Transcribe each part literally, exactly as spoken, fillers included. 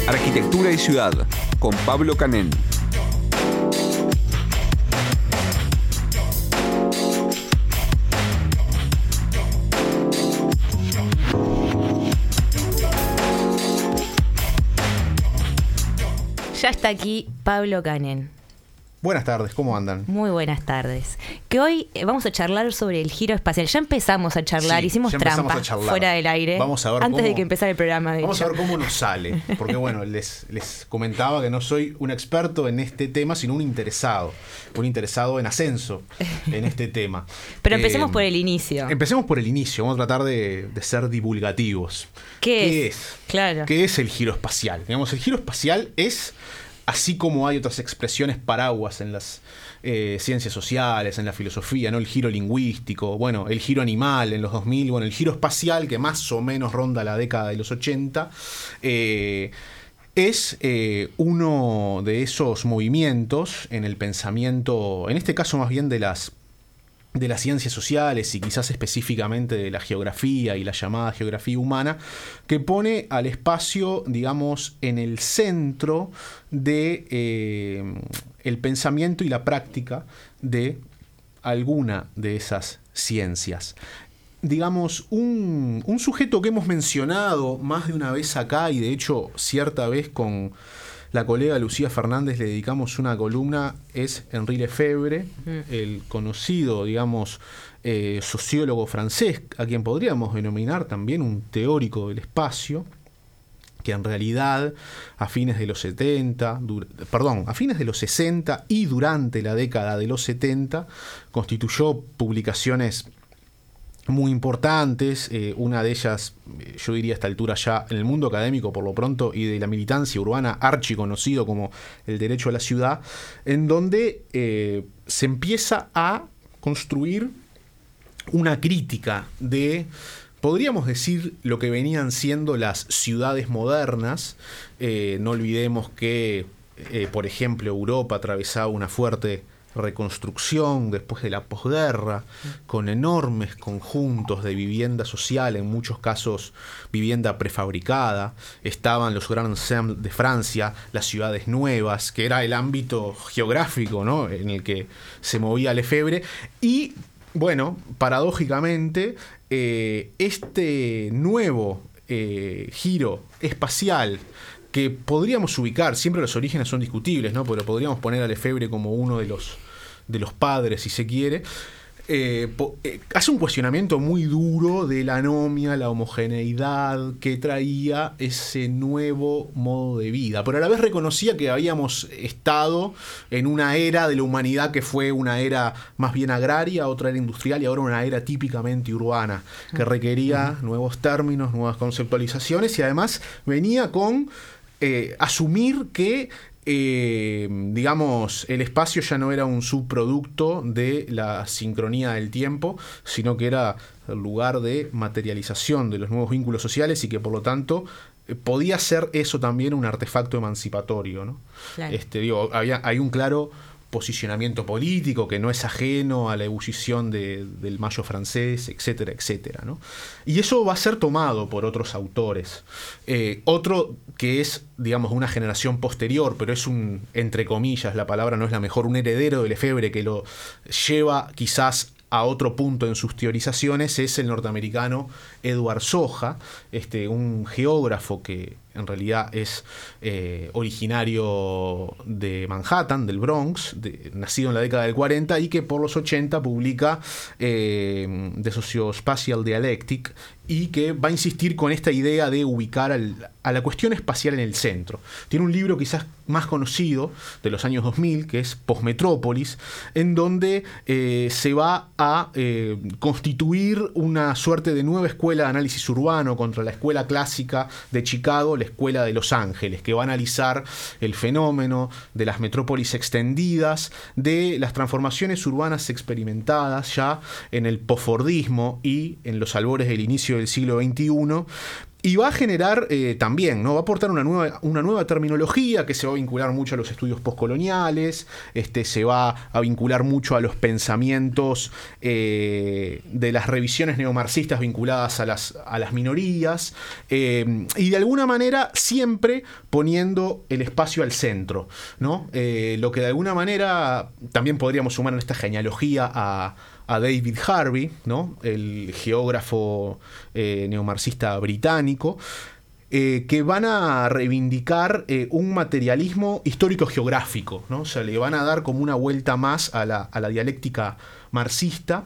Arquitectura y Ciudad, con Pablo Canén. Ya está aquí Pablo Canén. Buenas tardes, ¿cómo andan? Muy buenas tardes. Que hoy eh, vamos a charlar sobre el giro espacial. Ya empezamos a charlar, Sí, hicimos ya empezamos trampa a charlar. fuera del aire. Vamos a ver antes cómo- de que empezara el programa. De Vamos hecho. a ver cómo nos sale, porque bueno, les, les comentaba que no soy un experto en este tema, sino un interesado, un interesado en ascenso en este tema. Pero empecemos Eh, por el inicio. Empecemos por el inicio, vamos a tratar de, de ser divulgativos. ¿Qué es? Claro. ¿Qué es el giro espacial? Digamos, el giro espacial es, así como hay otras expresiones paraguas en las eh, ciencias sociales, en la filosofía, ¿no? El giro lingüístico, bueno, el giro animal en los dos mil, bueno, el giro espacial, que más o menos ronda la década de los ochenta, eh, es eh, uno de esos movimientos en el pensamiento, en este caso más bien de las de las ciencias sociales y quizás específicamente de la geografía y la llamada geografía humana, que pone al espacio, digamos, en el centro de eh, el pensamiento y la práctica de alguna de esas ciencias. Digamos, un, un sujeto que hemos mencionado más de una vez acá, y de hecho cierta vez con la colega Lucía Fernández le dedicamos una columna, es Henri Lefebvre, mm. el conocido, digamos, eh, sociólogo francés, a quien podríamos denominar también un teórico del espacio, que en realidad a fines de los setenta, dur- perdón, a fines de los sesenta y durante la década de los setenta, constituyó publicaciones muy importantes, eh, una de ellas, yo diría a esta altura ya en el mundo académico por lo pronto y de la militancia urbana, archiconocido como el derecho a la ciudad, en donde eh, se empieza a construir una crítica de, podríamos decir, lo que venían siendo las ciudades modernas. Eh, no olvidemos que, eh, por ejemplo, Europa atravesaba una fuerte reconstrucción después de la posguerra, con enormes conjuntos de vivienda social, en muchos casos vivienda prefabricada. Estaban los Grands Sems de Francia, las ciudades nuevas, que era el ámbito geográfico, ¿no?, en el que se movía Lefebvre. Y bueno, paradójicamente, eh, este nuevo eh, giro espacial, que podríamos ubicar, siempre los orígenes son discutibles, ¿no?, pero podríamos poner a Lefebvre como uno de los, de los padres, si se quiere, eh, po, eh, hace un cuestionamiento muy duro de la anomia, la homogeneidad que traía ese nuevo modo de vida, pero a la vez reconocía que habíamos estado en una era de la humanidad que fue una era más bien agraria, otra era industrial y ahora una era típicamente urbana, que requería uh-huh. nuevos términos, nuevas conceptualizaciones, y además venía con Eh, asumir que, eh, digamos, el espacio ya no era un subproducto de la sincronía del tiempo, sino que era el lugar de materialización de los nuevos vínculos sociales y que, por lo tanto, eh, podía ser eso también un artefacto emancipatorio, ¿no? Claro. Este, digo, había, hay un claro posicionamiento político que no es ajeno a la ebullición de, del Mayo francés, etcétera, etcétera, ¿no? Y eso va a ser tomado por otros autores. Eh, otro que es, digamos, una generación posterior, pero es un, entre comillas, la palabra no es la mejor, un heredero de Lefebvre que lo lleva quizás a otro punto en sus teorizaciones, es el norteamericano Edward Soja, este, un geógrafo que en realidad es eh, originario de Manhattan, del Bronx, de, nacido en la década del cuarenta, y que por los ochenta publica eh, The Sociospatial Dialectic, y que va a insistir con esta idea de ubicar al, a la cuestión espacial en el centro. Tiene un libro quizás más conocido de los años dos mil, que es Postmetrópolis, en donde eh, se va a eh, constituir una suerte de nueva escuela de análisis urbano contra la escuela clásica de Chicago, la escuela de Los Ángeles, que va a analizar el fenómeno de las metrópolis extendidas, de las transformaciones urbanas experimentadas ya en el posfordismo y en los albores del inicio del siglo veintiuno, Y va a generar eh, también, ¿no? Va a aportar una nueva, una nueva terminología que se va a vincular mucho a los estudios postcoloniales, este, se va a vincular mucho a los pensamientos eh, de las revisiones neomarxistas vinculadas a las, a las minorías, eh, y de alguna manera siempre poniendo el espacio al centro, ¿no? Eh, lo que de alguna manera también podríamos sumar en esta genealogía a a David Harvey, ¿no? El geógrafo eh, neomarxista británico, eh, que van a reivindicar eh, un materialismo histórico-geográfico, ¿no? O sea, le van a dar como una vuelta más a la, a la dialéctica marxista,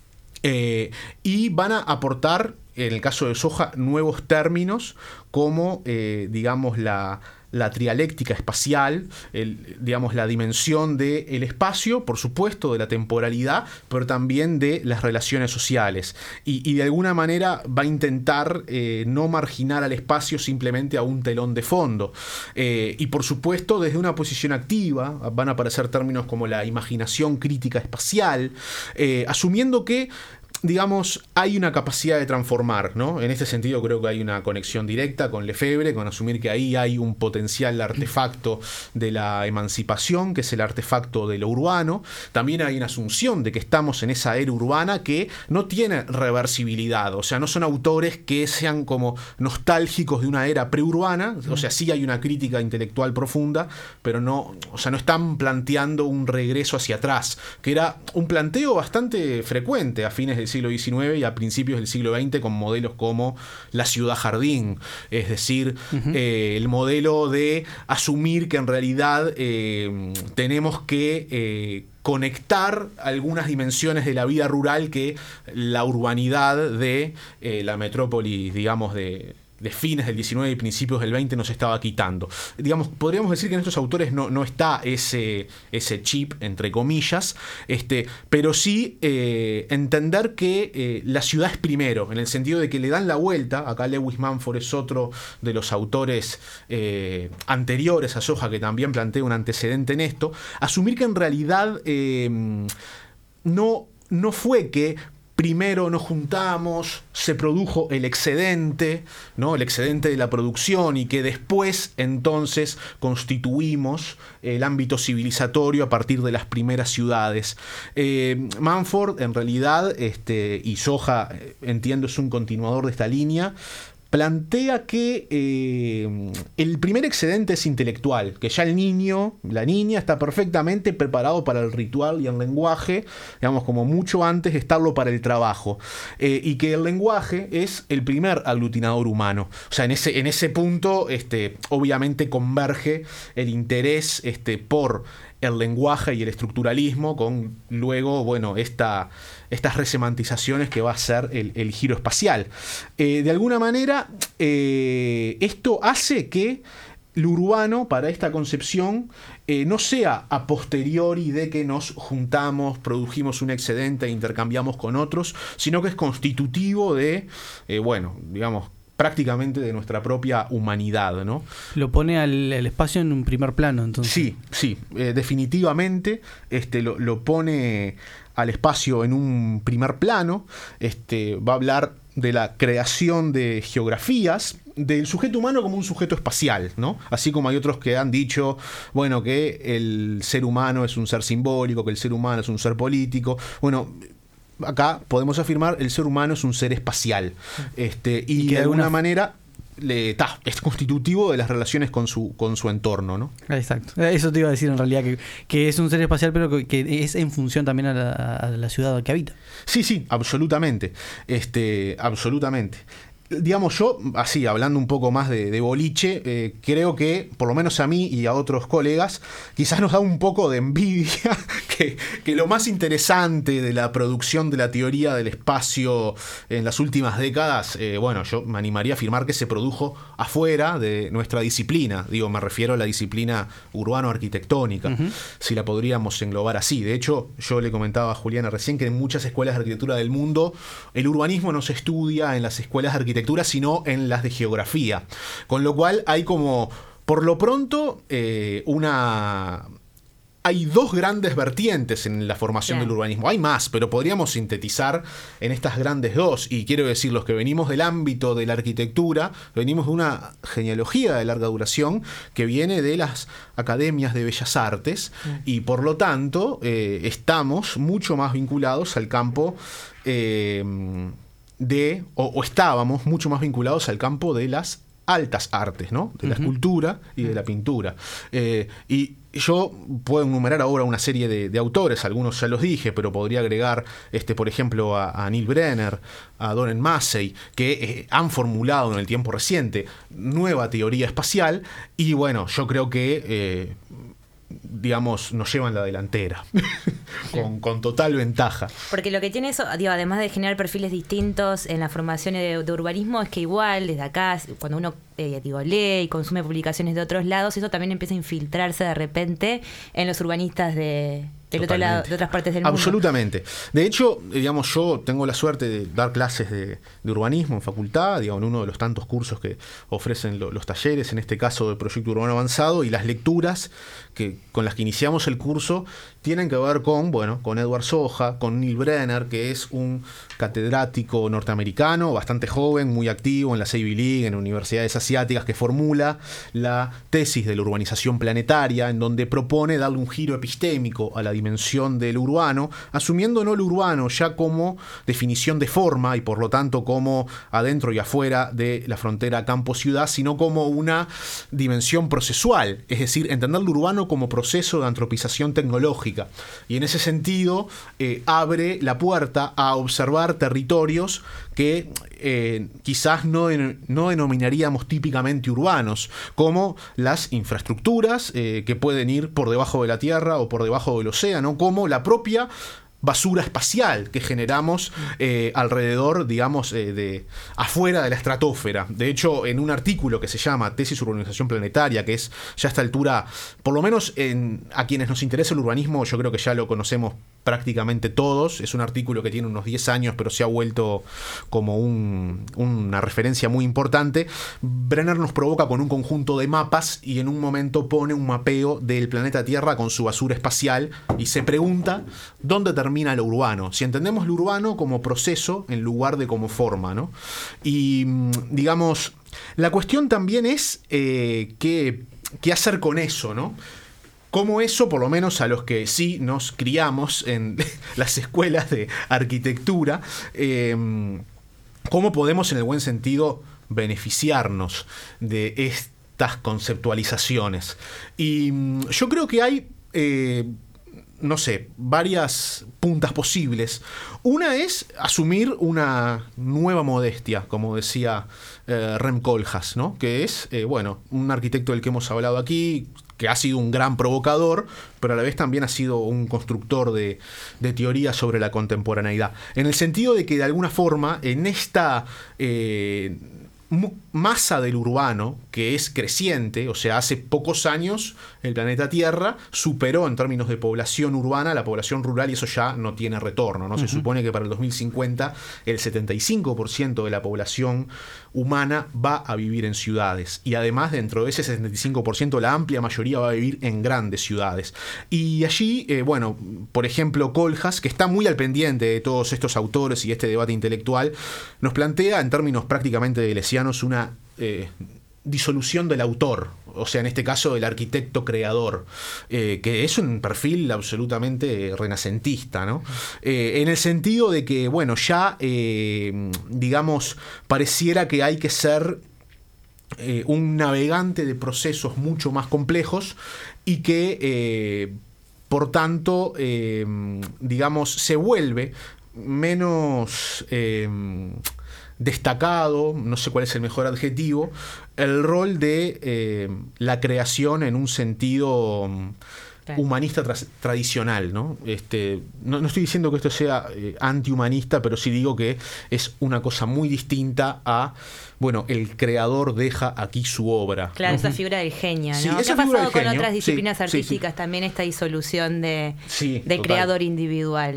eh, y van a aportar, en el caso de Soja, nuevos términos como, eh, digamos, la... la trialéctica espacial, el, digamos, la dimensión del espacio, por supuesto, de la temporalidad, pero también de las relaciones sociales. Y, y de alguna manera va a intentar eh, no marginar al espacio simplemente a un telón de fondo. Eh, y por supuesto, desde una posición activa, van a aparecer términos como la imaginación crítica espacial, eh, asumiendo que, digamos, hay una capacidad de transformar, ¿no? En este sentido creo que hay una conexión directa con Lefebvre, con asumir que ahí hay un potencial artefacto de la emancipación, que es el artefacto de lo urbano. También hay una asunción de que estamos en esa era urbana que no tiene reversibilidad, o sea, no son autores que sean como nostálgicos de una era preurbana, o sea, sí hay una crítica intelectual profunda, pero no, o sea, no están planteando un regreso hacia atrás, que era un planteo bastante frecuente a fines del siglo diecinueve y a principios del siglo veinte, con modelos como la ciudad jardín, es decir, uh-huh. eh, el modelo de asumir que en realidad eh, tenemos que eh, conectar algunas dimensiones de la vida rural que la urbanidad de eh, la metrópoli, digamos, de de fines del diecinueve y principios del veinte nos estaba quitando. Digamos, podríamos decir que en estos autores no, no está ese, ese chip, entre comillas, este, pero sí eh, entender que eh, la ciudad es primero, en el sentido de que le dan la vuelta. Acá Lewis Mumford es otro de los autores eh, anteriores a Soja que también plantea un antecedente en esto. Asumir que en realidad eh, no, no fue que primero nos juntamos, se produjo el excedente, ¿no? El excedente de la producción, y que después entonces constituimos el ámbito civilizatorio a partir de las primeras ciudades. Eh, Mumford, en realidad, este, y Soja, entiendo, es un continuador de esta línea, plantea que eh, el primer excedente es intelectual, que ya el niño, la niña, está perfectamente preparado para el ritual y el lenguaje, digamos, como mucho antes de estarlo para el trabajo, eh, y que el lenguaje es el primer aglutinador humano. O sea, en ese, en ese punto, este, obviamente converge el interés este, por el lenguaje y el estructuralismo, con luego, bueno, esta, estas resemantizaciones que va a ser el, el giro espacial. Eh, de alguna manera, eh, esto hace que lo urbano, para esta concepción, eh, no sea a posteriori de que nos juntamos, produjimos un excedente e intercambiamos con otros, sino que es constitutivo de, eh, bueno, digamos, prácticamente de nuestra propia humanidad, ¿no? Lo pone al, al espacio en un primer plano, entonces. Sí, sí, eh, definitivamente este, lo, lo pone al espacio en un primer plano. Este, va a hablar de la creación de geografías, del sujeto humano como un sujeto espacial, ¿no? Así como hay otros que han dicho, bueno, que el ser humano es un ser simbólico, que el ser humano es un ser político. Bueno, acá podemos afirmar el ser humano es un ser espacial, este, y, y que de alguna manera le, ta, es constitutivo de las relaciones con su, con su entorno, ¿no? Exacto. Eso te iba a decir en realidad, que, que es un ser espacial, pero que, que es en función también a la, a la ciudad que habita. Sí, sí, absolutamente. Este, absolutamente. Digamos, yo, así, hablando un poco más de, de boliche, eh, creo que, por lo menos a mí y a otros colegas, quizás nos da un poco de envidia que, que lo más interesante de la producción de la teoría del espacio en las últimas décadas, eh, bueno, yo me animaría a afirmar que se produjo afuera de nuestra disciplina. Digo, me refiero a la disciplina urbano-arquitectónica, uh-huh. si la podríamos englobar así. De hecho, yo le comentaba a Juliana recién que en muchas escuelas de arquitectura del mundo el urbanismo no se estudia en las escuelas de arquitectura, sino en las de geografía. Con lo cual hay como, por lo pronto, eh, una, hay dos grandes vertientes en la formación Claro. del urbanismo. Hay más, pero podríamos sintetizar en estas grandes dos. Y quiero decir, los que venimos del ámbito de la arquitectura, venimos de una genealogía de larga duración que viene de las academias de bellas artes Mm. y por lo tanto eh, estamos mucho más vinculados al campo eh, de, o, o estábamos mucho más vinculados al campo de las altas artes, ¿no? De la Ujú. escultura y de la pintura. Eh, y yo puedo enumerar ahora una serie de, de autores, algunos ya los dije, pero podría agregar, este, por ejemplo, a, a Neil Brenner, a Donald Massey, que eh, han formulado en el tiempo reciente nueva teoría espacial, y bueno, yo creo que eh, digamos, nos llevan la delantera con, con total ventaja. Porque lo que tiene eso, digo, además de generar perfiles distintos en la formación de, de urbanismo, es que igual desde acá, cuando uno eh, digo, lee y consume publicaciones de otros lados, eso también empieza a infiltrarse de repente en los urbanistas de, del otro lado, de otras partes del mundo. Absolutamente. De hecho, digamos, yo tengo la suerte de dar clases de, de urbanismo en facultad, digamos, en uno de los tantos cursos que ofrecen lo, los talleres, en este caso de Proyecto Urbano Avanzado, y las lecturas que, con las que iniciamos el curso tienen que ver con, bueno, con Edward Soja, con Neil Brenner, que es un catedrático norteamericano, bastante joven, muy activo en la Ivy League, en universidades asiáticas, que formula la tesis de la urbanización planetaria, en donde propone darle un giro epistémico a la dimensión del urbano, asumiendo no lo urbano ya como definición de forma y por lo tanto como adentro y afuera de la frontera campo-ciudad, sino como una dimensión procesual, es decir, entender lo urbano como proceso de antropización tecnológica. Y en ese sentido eh, abre la puerta a observar territorios que eh, quizás no, en, no denominaríamos típicamente urbanos, como las infraestructuras eh, que pueden ir por debajo de la tierra o por debajo del océano, como la propia basura espacial que generamos eh, alrededor, digamos, eh, de afuera de la estratosfera. De hecho, en un artículo que se llama Tesis Urbanización Planetaria, que es ya a esta altura, por lo menos en, a quienes nos interesa el urbanismo, yo creo que ya lo conocemos prácticamente todos. Es un artículo que tiene unos diez años, pero se ha vuelto como un, una referencia muy importante. Brenner nos provoca con un conjunto de mapas y en un momento pone un mapeo del planeta Tierra con su basura espacial y se pregunta dónde termina lo urbano, si entendemos lo urbano como proceso en lugar de como forma, ¿no? Y digamos, la cuestión también es eh, qué, qué hacer con eso, ¿no? Cómo eso, por lo menos a los que sí nos criamos en las escuelas de arquitectura, eh, cómo podemos en el buen sentido beneficiarnos de estas conceptualizaciones. Y yo creo que hay eh, no sé, varias puntas posibles. Una es asumir una nueva modestia, como decía eh, Rem Koolhaas, ¿no? Que es, eh, bueno, un arquitecto del que hemos hablado aquí, que ha sido un gran provocador, pero a la vez también ha sido un constructor de, de teorías sobre la contemporaneidad. En el sentido de que, de alguna forma, en esta Eh, masa del urbano, que es creciente, o sea, hace pocos años el planeta Tierra superó en términos de población urbana la población rural y eso ya no tiene retorno, ¿no? Se uh-huh. supone que para el dos mil cincuenta el setenta y cinco por ciento de la población humana va a vivir en ciudades y además dentro de ese setenta y cinco por ciento la amplia mayoría va a vivir en grandes ciudades. Y allí, eh, bueno, por ejemplo, Koolhaas, que está muy al pendiente de todos estos autores y este debate intelectual, nos plantea en términos prácticamente delesianos una eh, disolución del autor, o sea, en este caso del arquitecto creador, eh, que es un perfil absolutamente renacentista, ¿no? Eh, en el sentido de que, bueno, ya, eh, digamos, pareciera que hay que ser eh, un navegante de procesos mucho más complejos y que, eh, por tanto, eh, digamos, se vuelve menos Eh, destacado, no sé cuál es el mejor adjetivo, el rol de eh, la creación en un sentido claro. humanista tra- tradicional, ¿no? Este, no, no estoy diciendo que esto sea eh, antihumanista, pero sí digo que es una cosa muy distinta a, bueno, el creador deja aquí su obra. Claro, ¿no? esa figura del genio, ¿no? Sí, ¿Qué ha pasado con genio? otras disciplinas sí, artísticas sí, sí. también esta disolución de, sí, del total. creador individual, ¿no?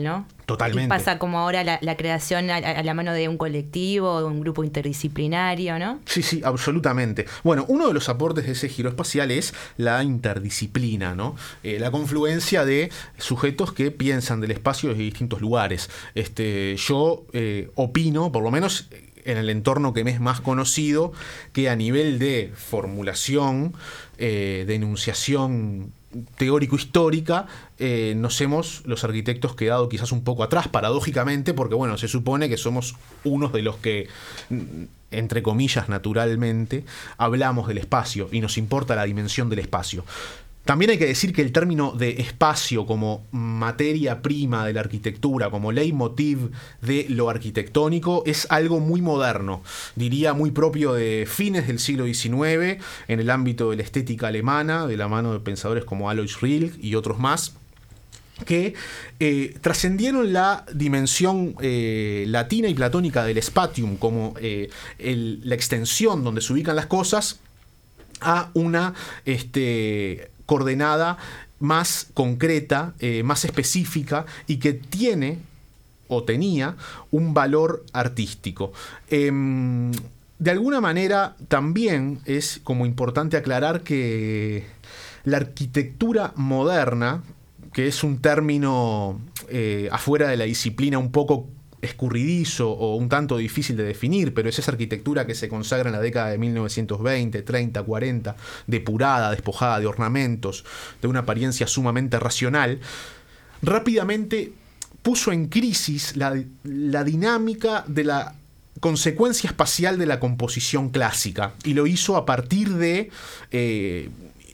Totalmente. Y pasa como ahora la, la creación a, a la mano de un colectivo, de un grupo interdisciplinario, ¿no? Sí, sí, absolutamente. Bueno, uno de los aportes de ese giro espacial es la interdisciplina, ¿no? Eh, la confluencia de sujetos que piensan del espacio desde distintos lugares. Este, yo eh, opino, por lo menos en el entorno que me es más conocido, que a nivel de formulación, eh, de enunciación teórico-histórica, eh, nos hemos, los arquitectos, quedado quizás un poco atrás, paradójicamente, porque bueno, se supone que somos unos de los que, entre comillas, naturalmente, hablamos del espacio y nos importa la dimensión del espacio. También hay que decir que el término de espacio como materia prima de la arquitectura, como leitmotiv de lo arquitectónico, es algo muy moderno, diría muy propio de fines del siglo diecinueve, en el ámbito de la estética alemana, de la mano de pensadores como Alois Rilke y otros más, que eh, trascendieron la dimensión eh, latina y platónica del spatium, como eh, el, la extensión donde se ubican las cosas, a una este, coordenada más concreta, eh, más específica, y que tiene o tenía un valor artístico. Eh, de alguna manera también es como importante aclarar que la arquitectura moderna, que es un término eh, afuera de la disciplina un poco escurridizo o un tanto difícil de definir, pero es esa arquitectura que se consagra en la década de mil novecientos veinte, treinta, cuarenta, depurada, despojada de ornamentos, de una apariencia sumamente racional, rápidamente puso en crisis la, la dinámica de la consecuencia espacial de la composición clásica, y lo hizo a partir de eh,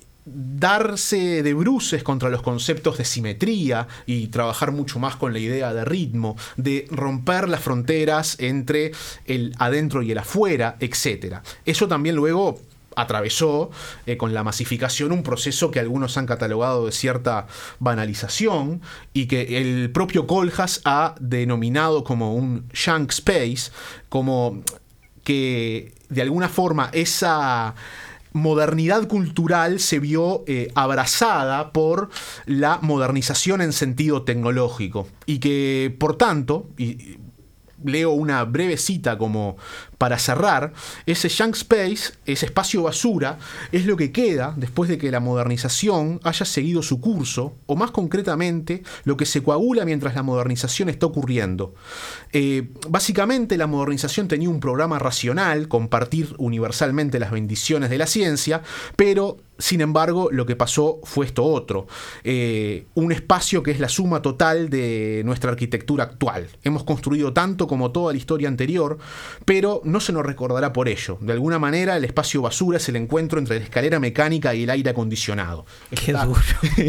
darse de bruces contra los conceptos de simetría y trabajar mucho más con la idea de ritmo, de romper las fronteras entre el adentro y el afuera, etcétera. Eso también luego atravesó eh, con la masificación un proceso que algunos han catalogado de cierta banalización y que el propio Kohlhaas ha denominado como un junk space, como que de alguna forma esa modernidad cultural se vio eh, abrazada por la modernización en sentido tecnológico, y que por tanto, y leo una breve cita como para cerrar, ese junk space, ese espacio basura, es lo que queda después de que la modernización haya seguido su curso, o más concretamente, lo que se coagula mientras la modernización está ocurriendo. Eh, básicamente, la modernización tenía un programa racional, compartir universalmente las bendiciones de la ciencia, pero sin embargo, lo que pasó fue esto otro. Eh, un espacio que es la suma total de nuestra arquitectura actual. Hemos construido tanto como toda la historia anterior, pero no se nos recordará por ello. De alguna manera, el espacio basura es el encuentro entre la escalera mecánica y el aire acondicionado. Qué está, duro.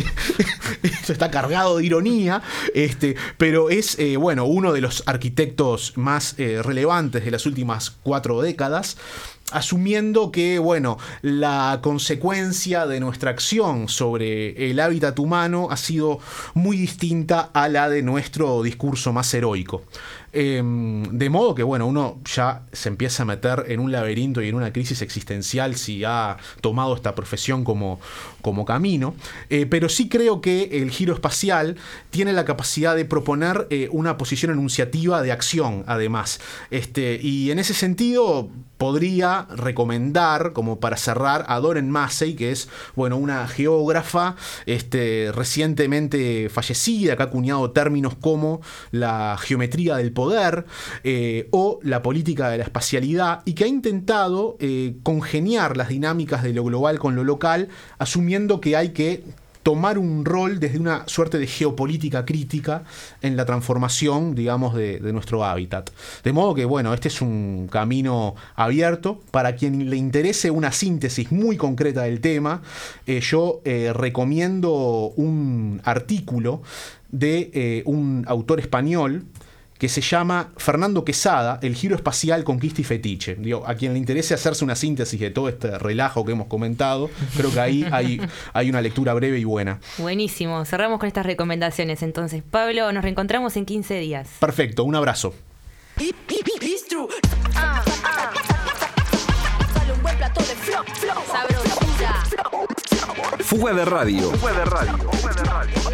Esto está cargado de ironía, este, pero es eh, bueno, uno de los arquitectos más eh, relevantes de las últimas cuatro décadas, asumiendo que, bueno, la consecuencia de nuestra acción sobre el hábitat humano ha sido muy distinta a la de nuestro discurso más heroico. Eh, de modo que, bueno, uno ya se empieza a meter en un laberinto y en una crisis existencial si ha tomado esta profesión como, como camino. Eh, pero sí creo que el giro espacial tiene la capacidad de proponer eh, una posición enunciativa de acción, además. Este, y en ese sentido podría recomendar, como para cerrar, a Doreen Massey, que es, bueno, una geógrafa este, recientemente fallecida, que ha acuñado términos como la geometría del poder eh, o la política de la espacialidad, y que ha intentado eh, congeniar las dinámicas de lo global con lo local, asumiendo que hay que tomar un rol desde una suerte de geopolítica crítica en la transformación, digamos, de, de nuestro hábitat. De modo que, bueno, este es un camino abierto. Para quien le interese una síntesis muy concreta del tema, eh, yo eh, recomiendo un artículo de eh, un autor español que se llama Fernando Quesada, El giro espacial, conquista y fetiche. Digo, a quien le interese hacerse una síntesis de todo este relajo que hemos comentado, creo que ahí hay, hay una lectura breve y buena. Buenísimo. Cerramos con estas recomendaciones. Entonces, Pablo, nos reencontramos en quince días. Perfecto, un abrazo. Fuga de radio. Fuga de radio. Fuga de radio.